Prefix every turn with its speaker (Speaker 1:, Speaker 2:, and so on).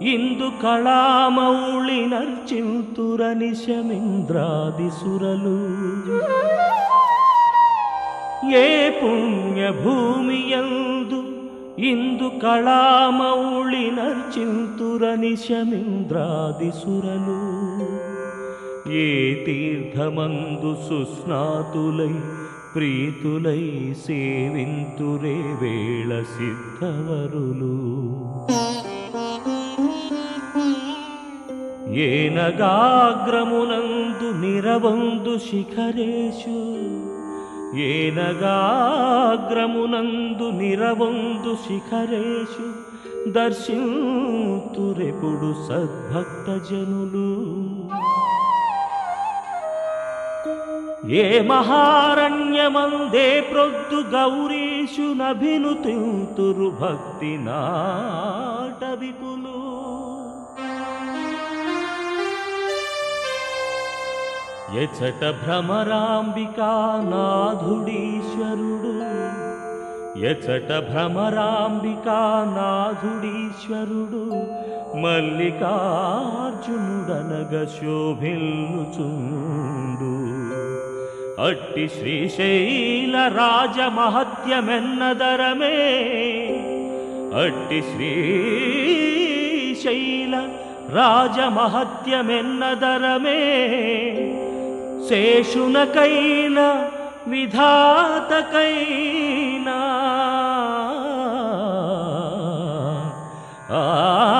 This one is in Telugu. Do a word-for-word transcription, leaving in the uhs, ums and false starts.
Speaker 1: ఇందు కళామౌళి నర్చింతురని శమింద్రాదిసురలు ఏ పుణ్యభూమియందు ఇందు కళామౌళి నర్చింతురని శమింద్రాదిసురలు ఏ తీర్థమందు సుస్నాతులై ప్రీతులై సేవింతురే వేళ సిద్ధవరులు ఏ నగాగ్రమునందు నిరవందు శిఖరేషు ఏ నగాగ్రమునందు నిరవందు శిఖరేషు దర్శింతురెప్పుడు సద్భక్త జనులు ఏ మహారణ్యమందే ప్రొద్దు గౌరీషు నభినుతింతురు భక్తి నాట విపులు ఎచట భ్రమరాంబికా నాథుడీశ్వరుడు ఎచట భ్రమరాంబికా నాథుడీశ్వరుడు మల్లికార్జునుడనగ శోభిల్లుచుండు అట్టి శ్రీశైల రాజమహత్యమెన్నదరమే అట్టి శ్రీశైల రాజమహత్యమెన్నదరమే శేషునకైన విధాతకైనా ఆ